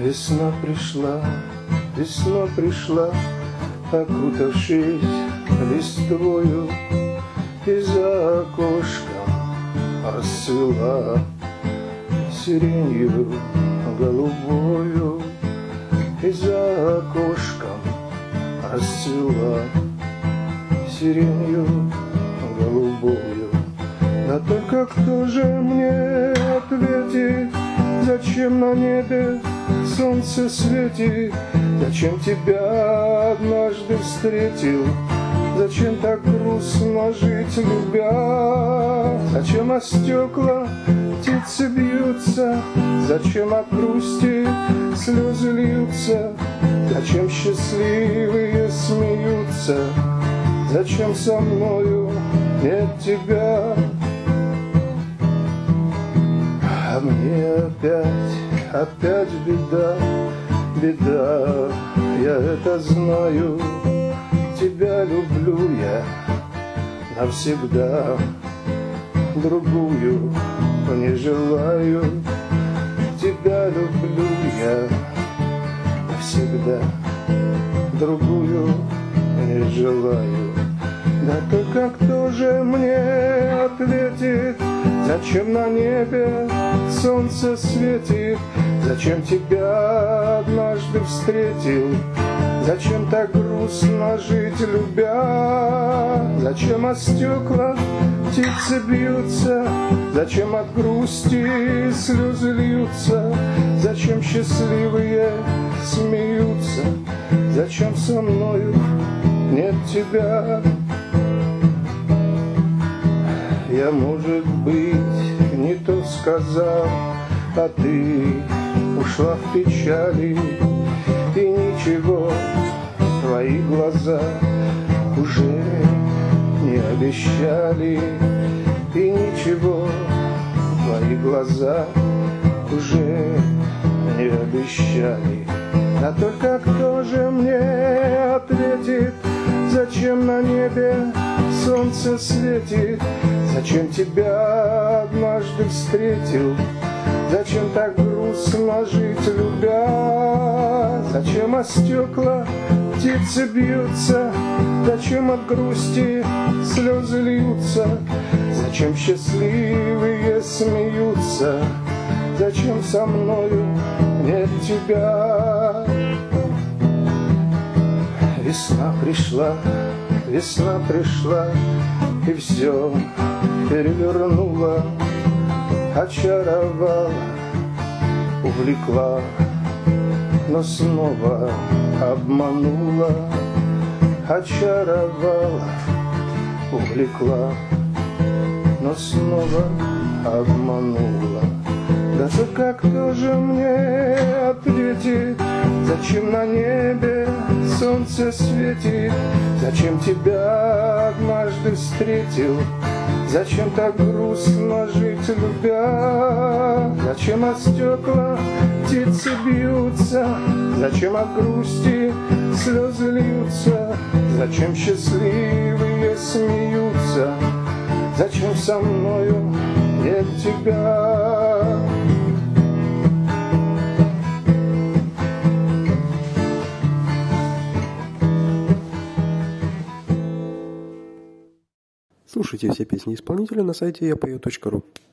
Весна пришла, окутавшись листвою, и за окошком расцвела сиренью голубою, и за окошком расцвела сиренью голубою. Да только кто же мне ответит, зачем на небе солнце светит? Зачем тебя однажды встретил? Зачем так грустно жить, любя? Зачем о стекла птицы бьются? Зачем от грусти слезы льются? Зачем счастливые смеются? Зачем со мною нет тебя? А мне опять беда, я это знаю. Тебя люблю я навсегда, другую не желаю. Тебя люблю я навсегда, другую не желаю. Да только кто же мне ответит, зачем на небе солнце светит? Зачем тебя однажды встретил? Зачем так грустно жить, любя? Зачем о стекла птицы бьются? Зачем от грусти слезы льются? Зачем счастливые смеются? Зачем со мною нет тебя? Я, может быть, не то сказал, а ты ушла в печали, и ничего твои глаза уже не обещали, и ничего твои глаза уже не обещали. А только кто же мне ответит, зачем на небе солнце светит? Зачем тебя однажды встретил? Зачем так грустно жить, любя? Зачем о стекла птицы бьются? Зачем от грусти слезы льются? Зачем счастливые смеются? Зачем со мною нет тебя? Весна пришла, и все перевернула, очаровала, увлекла, но снова обманула. Очаровала, увлекла, но снова обманула. Да только кто же мне ответит, зачем на небе солнце светит? Зачем тебя однажды встретил? Зачем так грустно жить, любя? Зачем от стекла птицы бьются? Зачем от грусти слезы льются? Зачем счастливые смеются? Зачем со мною нет тебя? Слушайте все песни исполнителя на сайте yapою.ru.